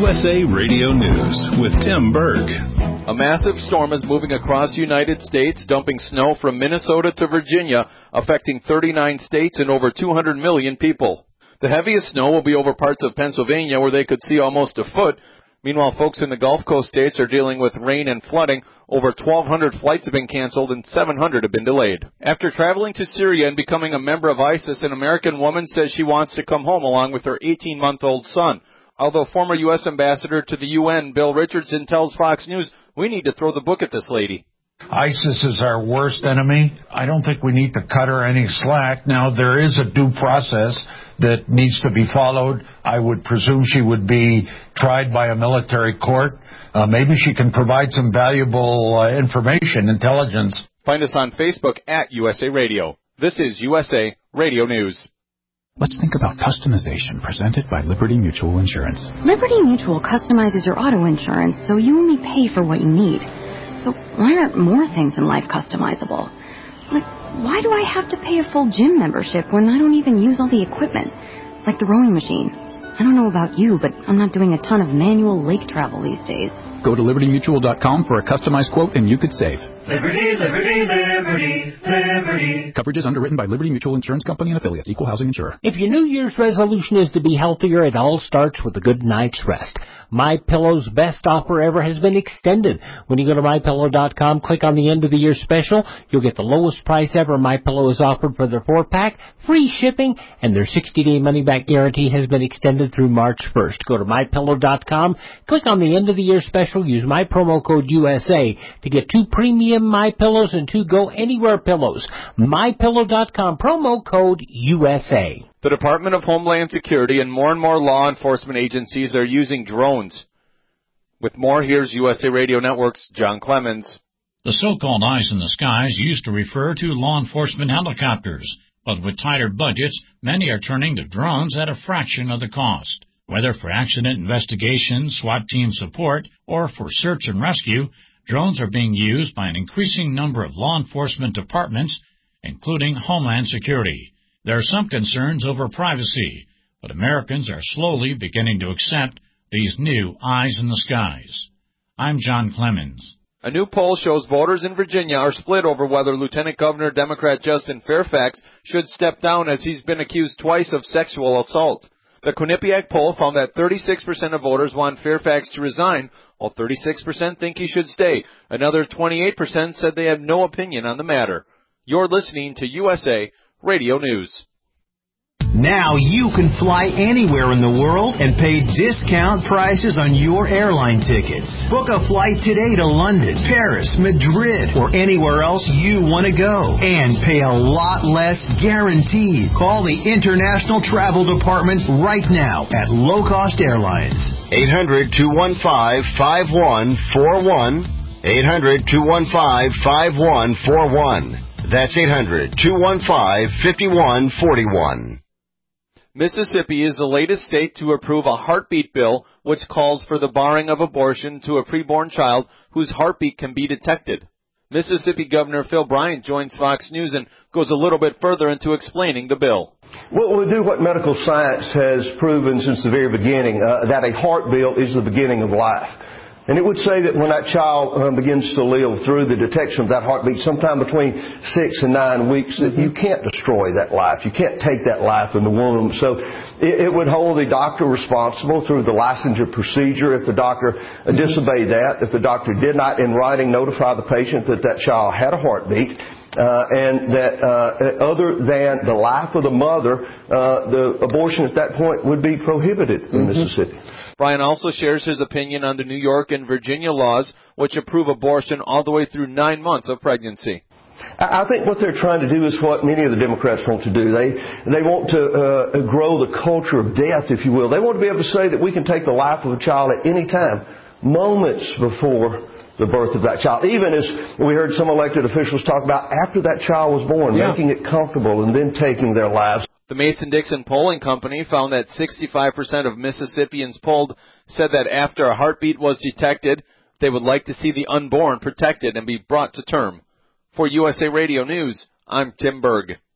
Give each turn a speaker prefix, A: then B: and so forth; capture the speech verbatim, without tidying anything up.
A: U S A Radio News with Tim Berg.
B: A massive storm is moving across the United States, dumping snow from Minnesota to Virginia, affecting thirty-nine states and over two hundred million people. The heaviest snow will be over parts of Pennsylvania where they could see almost a foot. Meanwhile, folks in the Gulf Coast states are dealing with rain and flooding. Over twelve hundred flights have been canceled and seven hundred have been delayed. After traveling to Syria and becoming a member of ISIS, an American woman says she wants to come home along with her eighteen-month-old son. Although former U S ambassador to the U N, Bill Richardson, tells Fox News, we need to throw the book at this lady.
C: ISIS is our worst enemy. I don't think we need to cut her any slack. Now, there is a due process that needs to be followed. I would presume she would be tried by a military court. Uh, maybe she can provide some valuable uh, information, intelligence.
B: Find us on Facebook at U S A Radio. This is U S A Radio News.
D: Let's think about customization presented by Liberty Mutual Insurance.
E: Liberty Mutual customizes your auto insurance so you only pay for what you need. So why aren't more things in life customizable? Like, why do I have to pay a full gym membership when I don't even use all the equipment? Like the rowing machine. I don't know about you, but I'm not doing a ton of manual lake travel these days.
D: Go to liberty mutual dot com for a customized quote and you could save.
F: Liberty, liberty, liberty, liberty.
D: Coverage is underwritten by Liberty Mutual Insurance Company and affiliates. Equal housing insurer.
G: If your New Year's resolution is to be healthier, it all starts with a good night's rest. MyPillow's best offer ever has been extended. When you go to my pillow dot com, click on the end of the year special, you'll get the lowest price ever MyPillow has offered for their four-pack, free shipping, and their sixty-day money-back guarantee has been extended through March first. Go to my pillow dot com, click on the end of the year special, use my promo code U S A to get two premium My Pillows and two Go Anywhere pillows. my pillow dot com, promo code U S A.
B: The Department of Homeland Security and more and more law enforcement agencies are using drones. With more, here's U S A Radio Network's John Clemens.
H: The so-called eyes in the skies used to refer to law enforcement helicopters, but with tighter budgets, many are turning to drones at a fraction of the cost. Whether for accident investigation, SWAT team support, or for search and rescue, drones are being used by an increasing number of law enforcement departments, including Homeland Security. There are some concerns over privacy, but Americans are slowly beginning to accept these new eyes in the skies. I'm John Clemens.
B: A new poll shows voters in Virginia are split over whether Lieutenant Governor Democrat Justin Fairfax should step down, as he's been accused twice of sexual assault. The Quinnipiac poll found that thirty-six percent of voters want Fairfax to resign, while thirty-six percent think he should stay. Another twenty-eight percent said they have no opinion on the matter. You're listening to U S A Radio News.
I: Now you can fly anywhere in the world and pay discount prices on your airline tickets. Book a flight today to London, Paris, Madrid, or anywhere else you want to go. And pay a lot less guaranteed. Call the International Travel Department right now at Low Cost Airlines.
J: eight hundred, two one five, five one four one. eight hundred, two one five, five one four one. That's eight hundred, two one five, five one four one.
B: Mississippi is the latest state to approve a heartbeat bill which calls for the barring of abortion to a preborn child whose heartbeat can be detected. Mississippi Governor Phil Bryant joins Fox News and goes a little bit further into explaining the bill.
K: Well, we'll do what medical science has proven since the very beginning, uh, that a heartbeat is the beginning of life. And it would say that when that child uh, begins to live through the detection of that heartbeat, sometime between six and nine weeks, that you can't destroy that life. You can't take that life in the womb. So it, it would hold the doctor responsible through the licensure procedure if the doctor uh, disobeyed that, if the doctor did not in writing notify the patient that that child had a heartbeat. Uh, and that uh, other than the life of the mother, uh, the abortion at that point would be prohibited in mm-hmm. Mississippi.
B: Brian also shares his opinion on the New York and Virginia laws which approve abortion all the way through nine months of pregnancy.
K: I think what they're trying to do is what many of the Democrats want to do. They they want to uh, grow the culture of death, if you will. They want to be able to say that we can take the life of a child at any time, moments before the birth of that child. Even as we heard some elected officials talk about after that child was born, yeah. making it comfortable and then taking their lives.
B: The Mason-Dixon polling company found that sixty-five percent of Mississippians polled said that after a heartbeat was detected, they would like to see the unborn protected and be brought to term. For U S A Radio News, I'm Tim Berg.